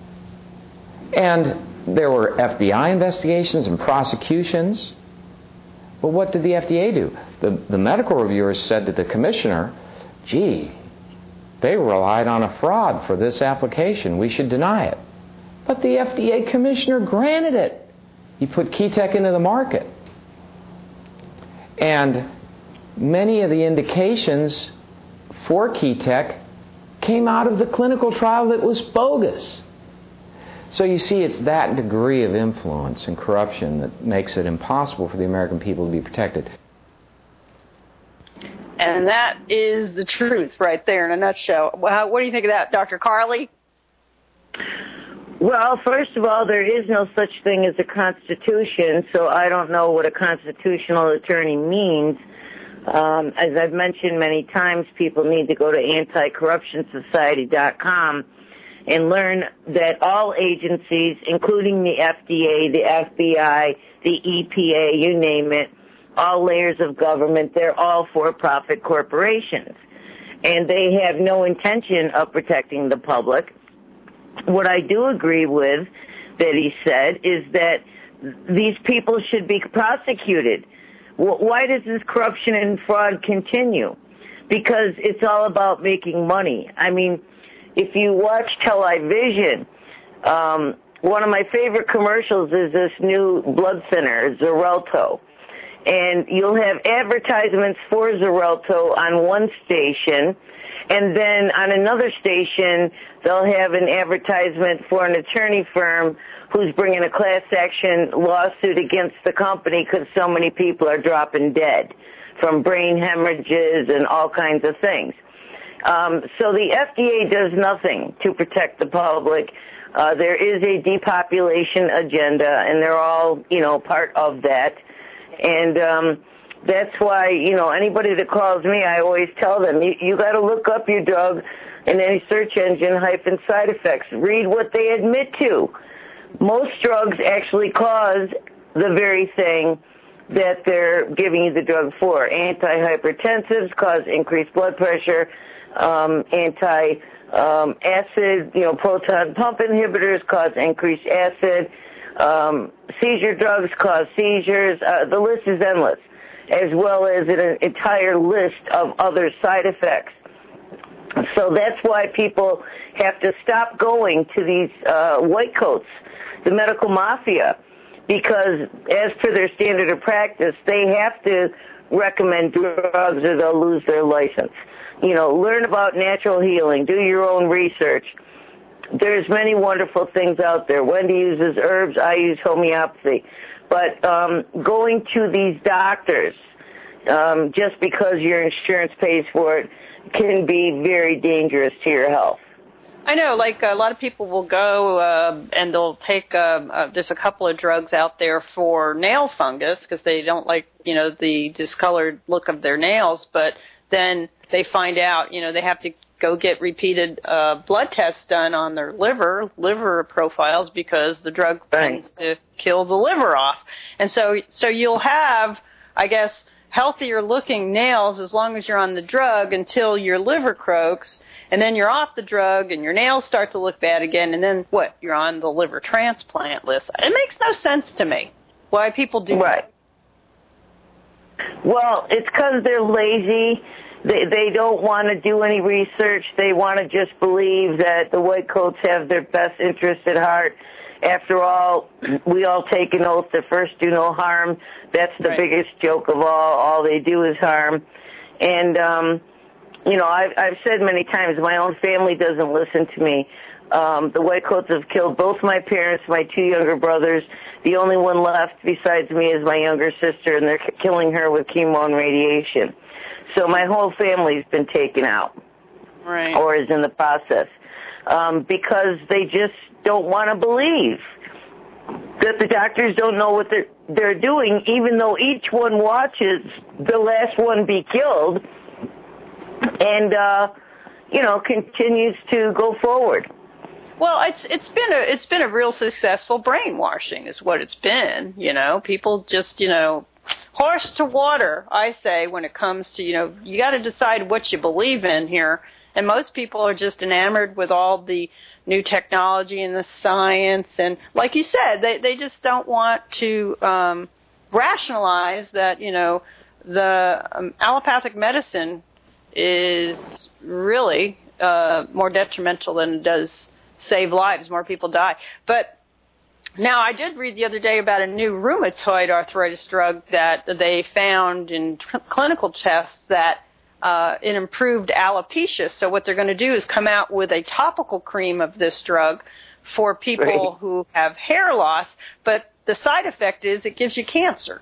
Speaker 8: And there were F B I investigations and prosecutions. But what did the F D A do? The, the medical reviewers said to the commissioner, gee, they relied on a fraud for this application. We should deny it. But the F D A commissioner granted it. He put Keytec into the market. And many of the indications for Keytec came out of the clinical trial that was bogus. So you see, it's that degree of influence and corruption that makes it impossible for the American people to be protected.
Speaker 3: And that is the truth right there in a nutshell. Well, what do you think of that, Doctor Carley?
Speaker 7: Well, first of all, there is no such thing as a constitution, so I don't know what a constitutional attorney means. Um, as I've mentioned many times, people need to go to anti corruption society dot com and learn that all agencies, including the F D A, the F B I, the E P A, you name it, all layers of government. They're all for-profit corporations, and they have no intention of protecting the public. What I do agree with that he said is that these people should be prosecuted. Why does this corruption and fraud continue? Because it's all about making money. I mean, if you watch television, um, one of my favorite commercials is this new blood thinner, Xarelto. And you'll have advertisements for Xarelto on one station, and then on another station, they'll have an advertisement for an attorney firm who's bringing a class action lawsuit against the company because so many people are dropping dead from brain hemorrhages and all kinds of things. Um, so the F D A does nothing to protect the public. Uh, there is a depopulation agenda, and they're all, you know, part of that. And um, that's why, you know, anybody that calls me, I always tell them, you, you got to look up your drug in any search engine hyphen side effects. Read what they admit to. Most drugs actually cause the very thing that they're giving you the drug for. Antihypertensives cause increased blood pressure. Um, anti um, acid, you know, proton pump inhibitors cause increased acid. Um, seizure drugs cause seizures. Uh, the list is endless, as well as an entire list of other side effects. So that's why people have to stop going to these uh, white coats, the medical mafia, because as per their standard of practice, they have to recommend drugs or they'll lose their license. You know, learn about natural healing. Do your own research. There's many wonderful things out there. Wendy uses herbs. I use homeopathy. But um, going to these doctors um, just because your insurance pays for it can be very dangerous to your health.
Speaker 3: I know, like a lot of people will go uh, and they'll take, uh, uh, there's a couple of drugs out there for nail fungus because they don't like, you know, the discolored look of their nails, but then they find out, you know, they have to go get repeated uh, blood tests done on their liver, liver profiles, because the drug
Speaker 7: Right.
Speaker 3: tends to kill the liver off. And so, so you'll have, I guess, healthier looking nails as long as you're on the drug until your liver croaks, and then you're off the drug and your nails start to look bad again, and then what? You're on the liver transplant list. It makes no sense to me why people do
Speaker 7: Right.
Speaker 3: that.
Speaker 7: Well, it's because they're lazy. They, they don't want to do any research. They want to just believe that the white coats have their best interest at heart. After all, we all take an oath to first do no harm. That's the
Speaker 3: Right.
Speaker 7: biggest joke of all. All they do is harm. And, um, you know, I've, I've said many times, my own family doesn't listen to me. Um, the white coats have killed both my parents, my two younger brothers. The only one left besides me is my younger sister, and they're killing her with chemo and radiation. So my whole family's been taken out,
Speaker 3: Right.
Speaker 7: or is in the process, um, because they just don't want to believe that the doctors don't know what they're, they're doing, even though each one watches the last one be killed and, uh, you know, continues to go forward.
Speaker 3: Well, it's it's been a it's been a real successful brainwashing, is what it's been. You know, people just you know, horse to water. I say when it comes to you know, you got to decide what you believe in here, and most people are just enamored with all the new technology and the science, and like you said, they they just don't want to um, rationalize that you know the um, allopathic medicine is really uh, more detrimental than it does save lives. More people die. But now I did read the other day about a new rheumatoid arthritis drug that they found in tr- clinical tests that uh, it improved alopecia. So what they're going to do is come out with a topical cream of this drug for people
Speaker 7: Right.
Speaker 3: who have hair loss. But the side effect is it gives you cancer.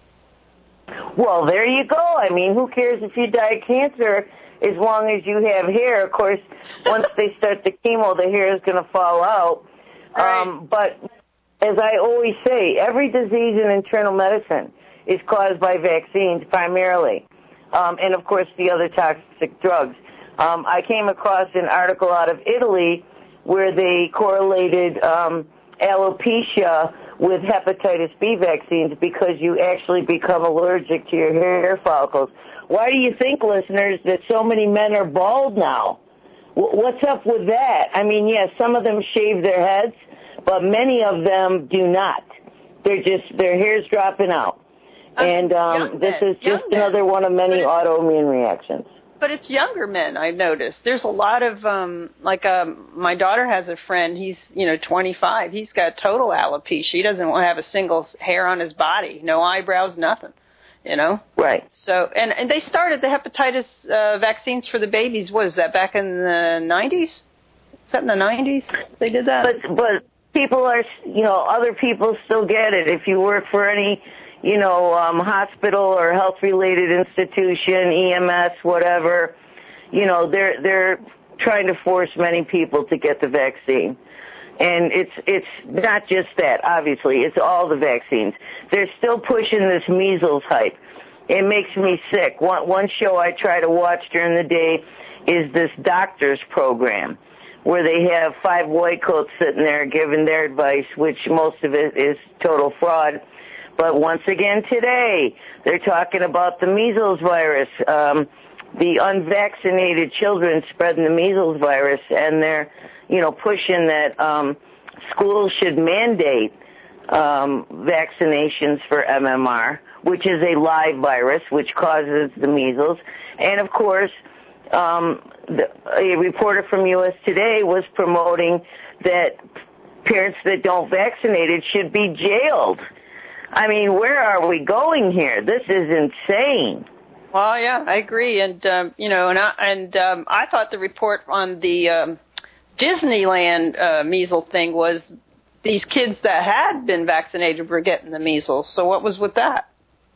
Speaker 7: Well, there you go. I mean, who cares if you die of cancer as long as you have hair? Of course, once they start the chemo, the hair is going to fall out.
Speaker 3: Right.
Speaker 7: Um, but as I always say, every disease in internal medicine is caused by vaccines primarily, um, and, of course, the other toxic drugs. Um, I came across an article out of Italy where they correlated um, alopecia with hepatitis B vaccines because you actually become allergic to your hair follicles. Why do you think, listeners, that so many men are bald now? What's up with that? I mean, yes, some of them shave their heads, but many of them do not. They're just, their hair's dropping out. Um, and um, this men, is just another men. one of many autoimmune reactions.
Speaker 3: But it's younger men, I've noticed. There's a lot of, um, like, um, my daughter has a friend, he's, you know, twenty-five. He's got total alopecia. He doesn't want to have a single hair on his body, no eyebrows, nothing, you know?
Speaker 7: Right.
Speaker 3: So, and, and they started the hepatitis uh, vaccines for the babies, what was that, back in the nineties? Is that in the nineties they did that?
Speaker 7: But, but people are, you know, other people still get it. If you work for any, you know, um, hospital or health-related institution, E M S, whatever, you know, they're they're trying to force many people to get the vaccine. And it's it's not just that, obviously. It's all the vaccines. They're still pushing this measles hype. It makes me sick. One, one show I try to watch during the day is this doctor's program, where they have five white coats sitting there giving their advice, which most of it is total fraud. But once again today, they're talking about the measles virus, um, the unvaccinated children spreading the measles virus, and they're, you know, pushing that um, schools should mandate um, vaccinations for M M R, which is a live virus, which causes the measles. And, of course, um, the, a reporter from U S Today was promoting that parents that don't vaccinate it should be jailed. I mean, where are we going here? This is insane.
Speaker 3: Well, yeah, I agree. And, um, you know, and I, and um, I thought the report on the um, Disneyland uh, measles thing was these kids that had been vaccinated were getting the measles. So what was with that?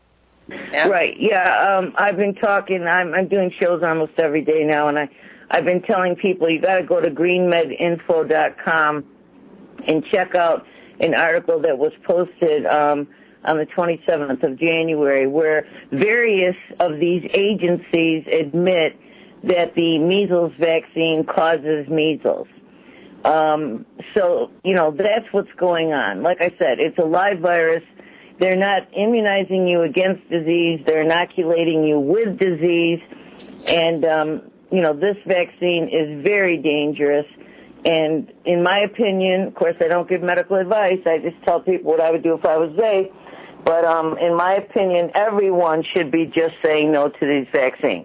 Speaker 3: Yeah.
Speaker 7: Right, yeah. Um, I've been talking, I'm, I'm doing shows almost every day now, and I, I've been telling people you got to go to green med info dot com and check out an article that was posted um, on the twenty-seventh of January, where various of these agencies admit that the measles vaccine causes measles. Um, so, you know, that's what's going on. Like I said, it's a live virus. They're not immunizing you against disease. They're inoculating you with disease. And, um, you know, this vaccine is very dangerous. And in my opinion, of course, I don't give medical advice. I just tell people what I would do if I was they. But um, in my opinion, everyone should be just saying no to these vaccines.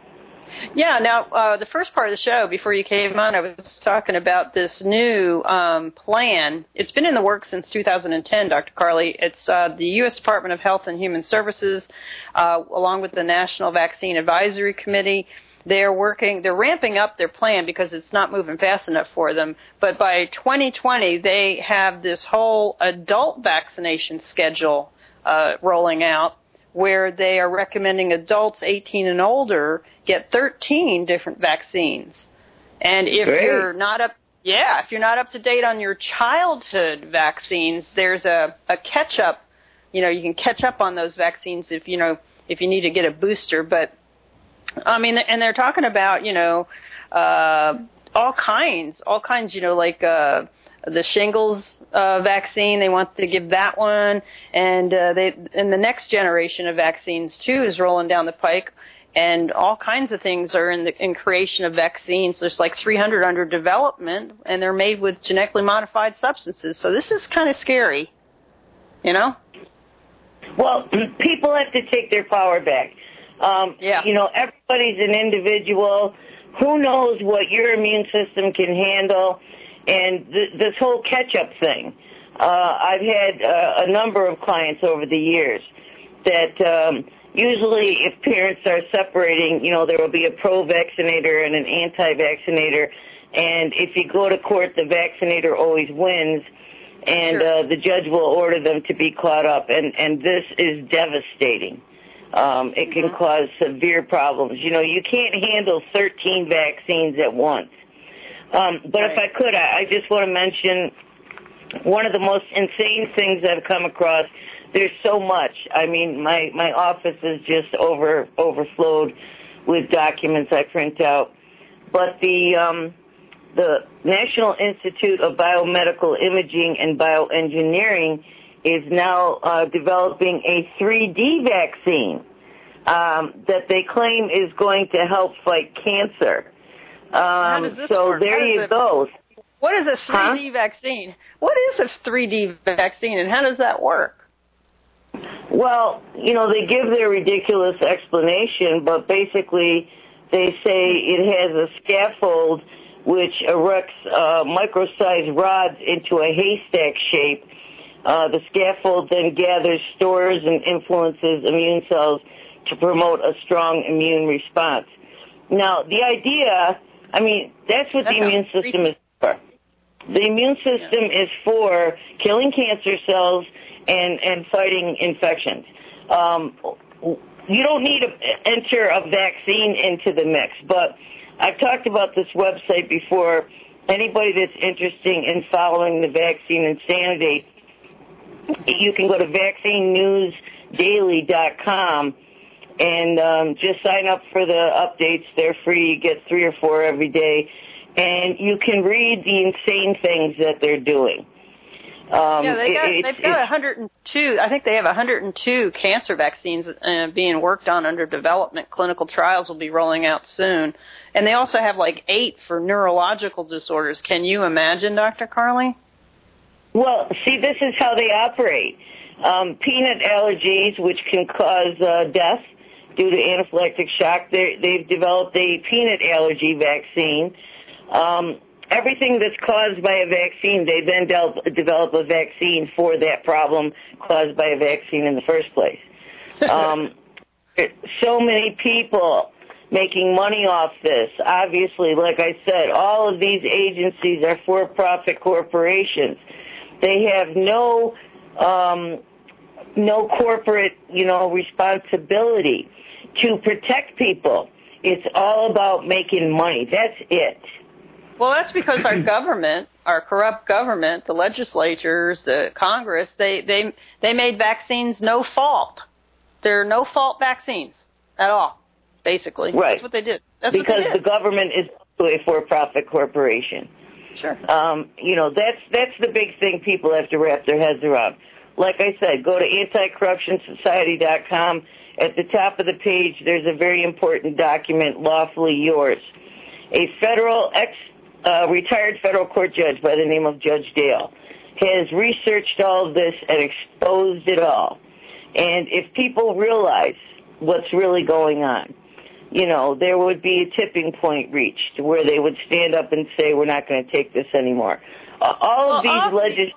Speaker 3: Yeah, now, uh, the first part of the show, before you came on, I was talking about this new um, plan. It's been in the works since two thousand ten, Doctor Carly. It's uh, the U S Department of Health and Human Services, uh, along with the National Vaccine Advisory Committee. They're working, they're ramping up their plan because it's not moving fast enough for them. But by twenty twenty, they have this whole adult vaccination schedule uh, rolling out, where they are recommending adults eighteen and older get thirteen different vaccines. And if
Speaker 7: Great.
Speaker 3: you're not up, yeah, if you're not up to date on your childhood vaccines, there's a, a catch up. You know, you can catch up on those vaccines if, you know, if you need to get a booster. But, I mean, and they're talking about, you know, uh, all kinds, all kinds, you know, like, uh, the shingles uh, vaccine, they want to give that one, and uh, they and the next generation of vaccines too is rolling down the pike, and all kinds of things are in the in creation of vaccines. There's like three hundred under development, and they're made with genetically modified substances. So this is kind of scary, you know.
Speaker 7: Well, people have to take their power back. Um,
Speaker 3: yeah.
Speaker 7: You know, everybody's an individual. Who knows what your immune system can handle? And th- this whole catch-up thing, uh, I've had uh, a number of clients over the years that um, usually if parents are separating, you know, there will be a pro-vaccinator and an anti-vaccinator, and if you go to court, the vaccinator always wins, and
Speaker 3: sure.
Speaker 7: uh, the judge will order them to be caught up, and, and this is devastating. Um, it can mm-hmm. cause severe problems. You know, you can't handle thirteen vaccines at once. Um, but right. if I could, I, I just want to mention one of the most insane things I've come across. There's so much. I mean, my, my office is just over overflowed with documents I print out. But the um, the National Institute of Biomedical Imaging and Bioengineering is now uh, developing a three D vaccine um, that they claim is going to help fight cancer.
Speaker 3: How does
Speaker 7: Um,
Speaker 3: this
Speaker 7: so
Speaker 3: work?
Speaker 7: there
Speaker 3: How does
Speaker 7: you
Speaker 3: it-
Speaker 7: go.
Speaker 3: What is a three D
Speaker 7: Huh?
Speaker 3: vaccine? What is a three D vaccine, and how does that work?
Speaker 7: Well, you know, they give their ridiculous explanation, but basically they say it has a scaffold which erects uh, micro-sized rods into a haystack shape. Uh, the scaffold then gathers, stores, and influences immune cells to promote a strong immune response. Now, the idea, I mean, that's what
Speaker 3: That
Speaker 7: the immune
Speaker 3: sounds
Speaker 7: system is for. The immune system is for killing cancer cells and, and fighting infections. Um, you don't need to enter a vaccine into the mix, but I've talked about this website before. Anybody that's interested in following the vaccine insanity, you can go to vaccine news daily dot com and um, just sign up for the updates. They're free. You get three or four every day. And you can read the insane things that they're doing. Um,
Speaker 3: yeah, they got,
Speaker 7: it,
Speaker 3: they've got one hundred two, I think they have one hundred two cancer vaccines uh, being worked on under development. Clinical trials will be rolling out soon. And they also have like eight for neurological disorders. Can you imagine, Doctor Carly?
Speaker 7: Well, see, this is how they operate. Um, peanut allergies, which can cause uh, death due to anaphylactic shock, they've developed a peanut allergy vaccine. Um, everything that's caused by a vaccine, they then de- develop a vaccine for that problem caused by a vaccine in the first place. Um, so many people making money off this. Obviously, like I said, all of these agencies are for-profit corporations. They have no um, no corporate, you know, responsibility to protect people. It's all about making money. That's it.
Speaker 3: Well, that's because our government, our corrupt government, the legislatures, the Congress, they, they, they made vaccines no fault. They're no fault vaccines at all, basically.
Speaker 7: Right.
Speaker 3: That's what they did. That's
Speaker 7: because
Speaker 3: what they did.
Speaker 7: the government is a for-profit corporation.
Speaker 3: Sure.
Speaker 7: Um, you know, that's that's the big thing people have to wrap their heads around. Like I said, go to anti corruption society dot com. At the top of the page, there's a very important document, Lawfully Yours. A federal ex uh, retired federal court judge by the name of Judge Dale has researched all of this and exposed it all. And if people realize what's really going on, you know, there would be a tipping point reached where they would stand up and say, we're not going to take this anymore. Uh, all
Speaker 3: well,
Speaker 7: of these legis-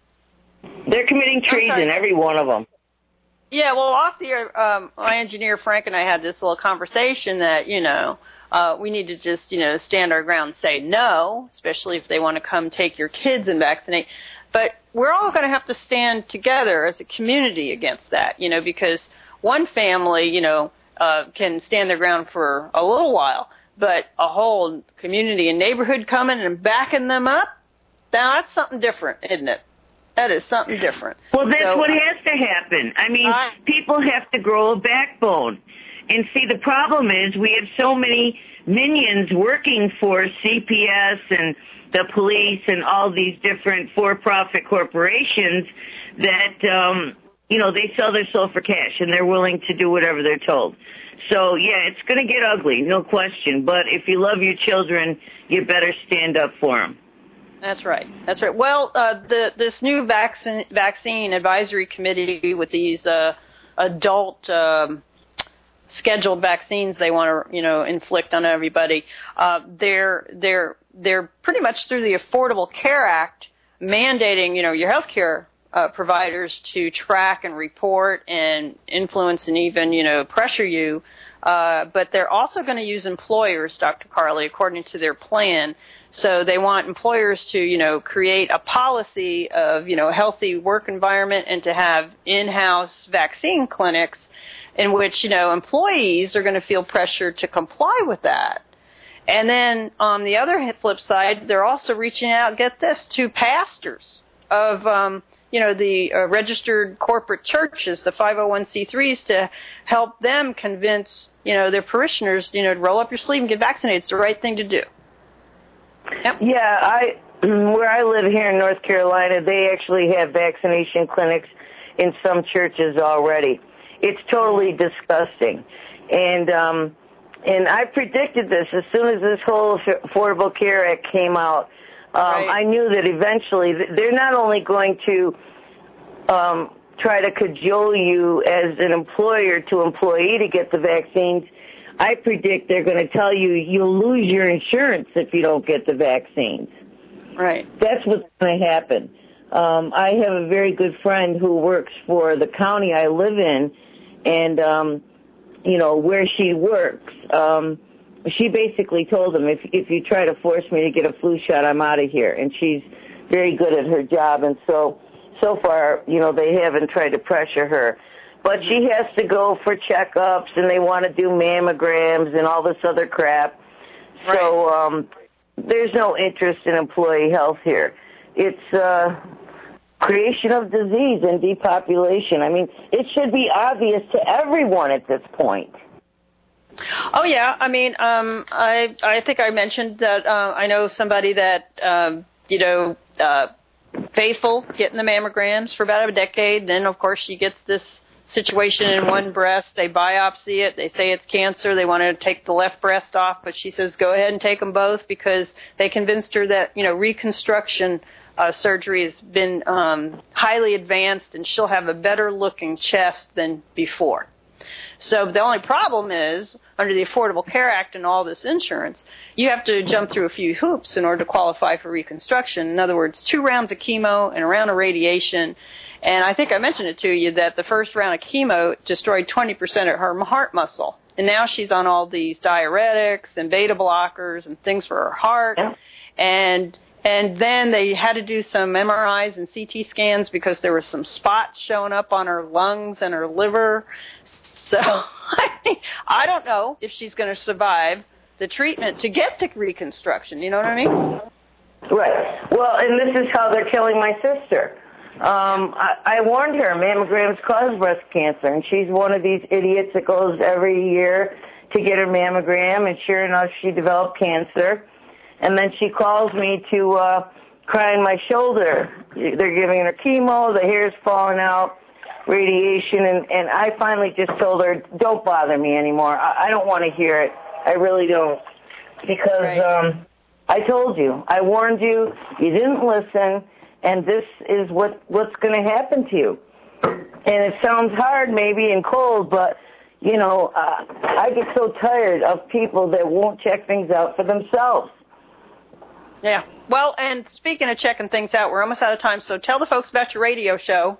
Speaker 7: they're committing treason, every one of them.
Speaker 3: Yeah, well, off the air, um, my engineer Frank and I had this little conversation that, you know, uh, we need to just, you know, stand our ground and say no, especially if they want to come take your kids and vaccinate. But we're all going to have to stand together as a community against that, you know, because one family, you know, uh, can stand their ground for a little while, but a whole community and neighborhood coming and backing them up, now that's something different, isn't it? That is something different.
Speaker 7: Well, that's
Speaker 3: so,
Speaker 7: what has to happen. I mean,
Speaker 3: I,
Speaker 7: people have to grow a backbone. And see, the problem is we have so many minions working for C P S and the police and all these different for-profit corporations that, um, you know, they sell their soul for cash and they're willing to do whatever they're told. So, yeah, it's going to get ugly, no question. But if you love your children, you better stand up for them.
Speaker 3: That's right. That's right. Well, uh, the this new vaccine vaccine advisory committee with these uh, adult um, scheduled vaccines they want to, you know, inflict on everybody. Uh, they're they're they're pretty much through the Affordable Care Act mandating, you know, your health care uh, providers to track and report and influence and even, you know, pressure you. Uh, but they're also going to use employers, Doctor Carly, according to their plan. So they want employers to, you know, create a policy of, you know, healthy work environment and to have in-house vaccine clinics in which, you know, employees are going to feel pressure to comply with that. And then on the other flip side, they're also reaching out, get this, to pastors of, um, you know, the uh, registered corporate churches, the five oh one c threes, to help them convince, you know, their parishioners, you know, to roll up your sleeve and get vaccinated. It's the right thing to do. Yep.
Speaker 7: Yeah, I where I live here in North Carolina, they actually have vaccination clinics in some churches already. It's totally disgusting. And um, and I predicted this as soon as this whole Affordable Care Act came out. Um,
Speaker 3: right.
Speaker 7: I knew that eventually they're not only going to um, try to cajole you as an employer to employee to get the vaccines. I predict they're going to tell you you'll lose your insurance if you don't get the vaccines.
Speaker 3: Right.
Speaker 7: That's what's going to happen. Um, I have a very good friend who works for the county I live in, and, um, you know, where she works, um, she basically told him, if, if you try to force me to get a flu shot, I'm out of here. And she's very good at her job, and so, so far, you know, they haven't tried to pressure her. But she has to go for checkups, and they want to do mammograms and all this other crap. Right. So um, there's no interest in employee health here. It's uh, creation of disease and depopulation. I mean, it should be obvious to everyone at this point.
Speaker 3: Oh, yeah. I mean, um, I I think I mentioned that uh, I know somebody that, um, you know, uh, faithful, getting the mammograms for about a decade. Then, of course, she gets this situation in one breast. They biopsy it. They say it's cancer. They want to take the left breast off, but she says go ahead and take them both because they convinced her that, you know, reconstruction uh, surgery has been um, highly advanced and she'll have a better looking chest than before. So the only problem is, under the Affordable Care Act and all this insurance, you have to jump through a few hoops in order to qualify for reconstruction. In other words, two rounds of chemo and a round of radiation. And I think I mentioned it to you that the first round of chemo destroyed twenty percent of her heart muscle. And now she's on all these diuretics and beta blockers and things for her heart. Yeah. And and then they had to do some M R Is and C T scans because there were some spots showing up on her lungs and her liver. So I don't know if she's going to survive the treatment to get to reconstruction. You know what I mean?
Speaker 7: Right. Well, and this is how they're killing my sister. Um, I, I warned her mammograms cause breast cancer, and she's one of these idiots that goes every year to get her mammogram, and sure enough, she developed cancer. And then she calls me to uh, cry on my shoulder. They're giving her chemo, the hair's falling out, radiation, and, and I finally just told her, don't bother me anymore. I, I don't want to hear it. I really don't. Because right. um, I told you. I warned you. You didn't listen. And this is what, what's going to happen to you. And it sounds hard maybe and cold, but, you know, uh, I get so tired of people that won't check things out for themselves.
Speaker 3: Yeah. Well, and speaking of checking things out, we're almost out of time, so tell the folks about your radio show.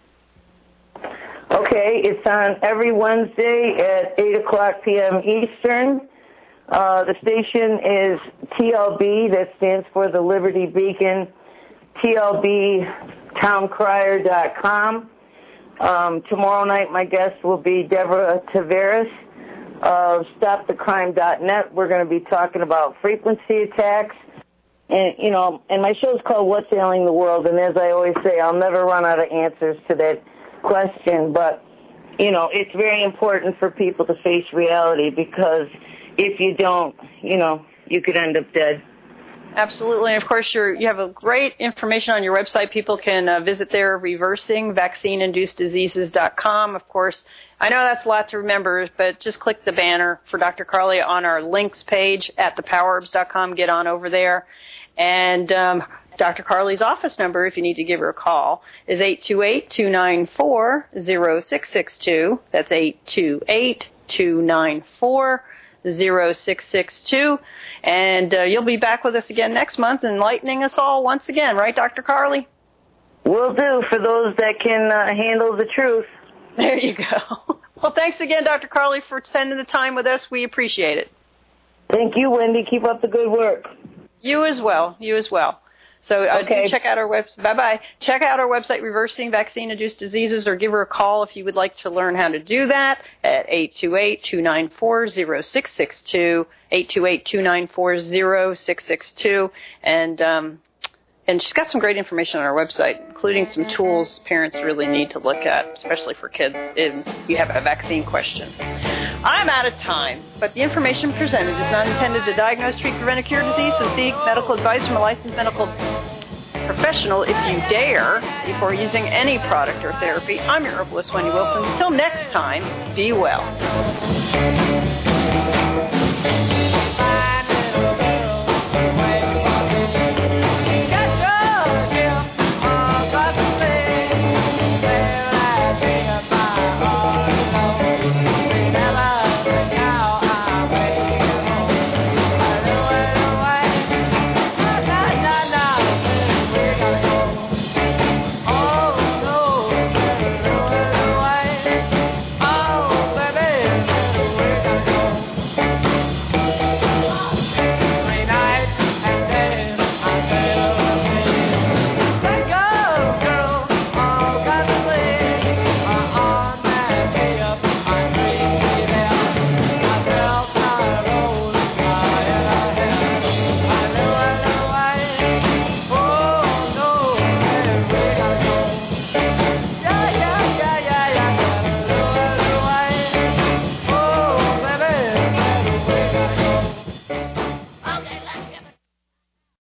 Speaker 7: Okay, it's on every Wednesday at eight o'clock p.m. Eastern. Uh, the station is T L B, that stands for the Liberty Beacon, T L B town crier dot com. Um, tomorrow night, my guest will be Deborah Tavares of stop the crime dot net. We're going to be talking about frequency attacks. And, you know, and my show's called What's Ailing the World, and as I always say, I'll never run out of answers to that question, but, you know, it's very important for people to face reality because if you don't, you know, you could end up dead.
Speaker 3: Absolutely. And, of course, you're, you have a great information on your website. People can uh, visit there, reversing vaccine induced diseases dot com. Of course, I know that's a lot to remember, but just click the banner for Doctor Carly on our links page at the power herbs dot com. Get on over there. And um, Doctor Carly's office number, if you need to give her a call, is eight two eight, two nine four, zero six six two. That's eight two eight, two nine four, zero six six two. And uh, you'll be back with us again next month, enlightening us all once again. Right, Doctor Carly?
Speaker 7: Will do, for those that can uh, handle the truth.
Speaker 3: There you go. Well, thanks again, Doctor Carly, for spending the time with us. We appreciate it.
Speaker 7: Thank you, Wendy. Keep up the good work.
Speaker 3: You as well. You as well. So uh,
Speaker 7: okay.
Speaker 3: do check out our website. Bye-bye. Check out our website, Reversing Vaccine-Induced Diseases, or give her a call if you would like to learn how to do that at eight two eight, two nine four, zero six six two, eight two eight, two nine four, zero six six two. And, um, and she's got some great information on our website, including some tools parents really need to look at, especially for kids if you have a vaccine question. I'm out of time, but the information presented is not intended to diagnose, treat, prevent, or cure disease, and seek medical advice from a licensed medical professional if you dare before using any product or therapy. I'm your herbalist, Wendy Wilson. Until next time, be well.